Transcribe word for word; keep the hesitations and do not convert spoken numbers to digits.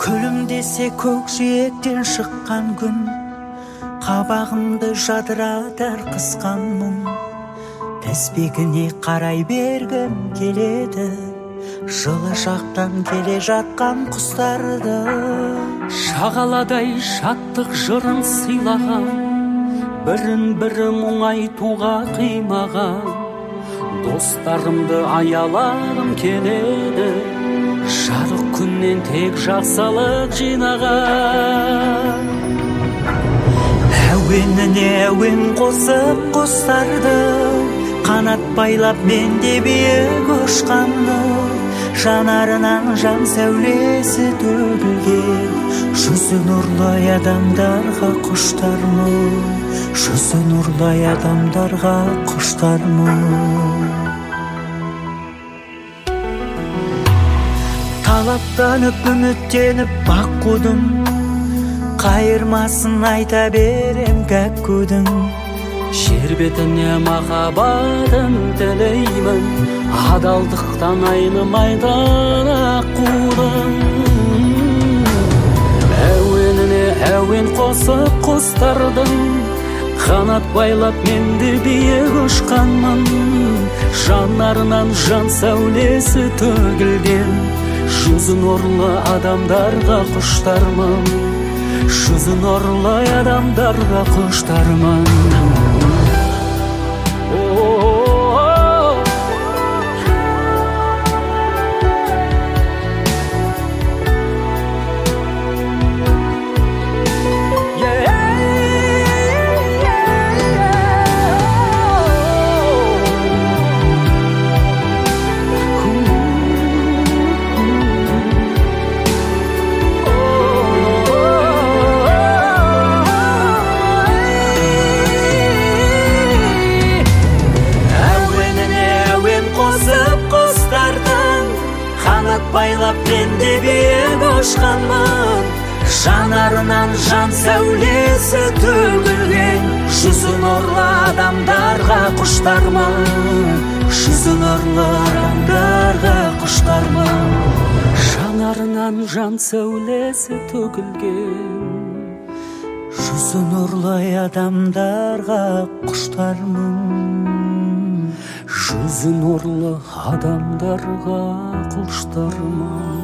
Күлімдесе көкжиектен шыққан күн, қабағымды жадыратар қысқан мұң. Тізбегіне қарай бергім келеді, жылы жақтан келе жатқан құстарды. Шағаладай шаттық жырын сыйлаған, бірін бірі мұңайтуға қимаған. Достарымды аялағым келеді, жарық күннен тек жақсылық жинаған. Әуеніне әуен қосып құстарды, қанат байлап мен де биік ұшқанды. Жанарынан жан сәулесі төгілген, жүзі нұрлай адамдарға құштармын, жүзі нұрлай адамдарға құштармын. Талаптанып үміттеніп бақ қудым, қайырмасын айта берем кәккудің. Жер бетіне махаббатын тілеймін, адалдықтан айнымайтын аққудың. Әуеніне әуен қосып құстардың, қанат байлап мен де биік ұшқанмын. Жанарынан жан сәулесі төгілген, жүзі нұрлы адамдарға құштармын, жүзі нұрлы адамдарға құштармын. Байлап мен де биік ұшқанмын, жанарынан жан сәулесі төгілген, жүзі нұрлы адамдарға құштармын, жүзі нұрлы адамдарға құштармын. Жанарынан жан сәулесі төгілген, жүзі нұрлы адамдарға құштармын, жүзі нұрлы адамдарға құштармын.